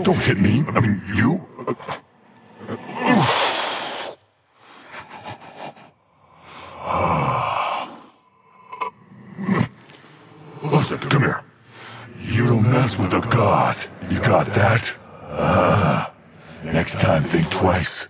Don't hit me. I mean, you. Listen, come here. You don't mess with a god. You got that? Next time, think twice.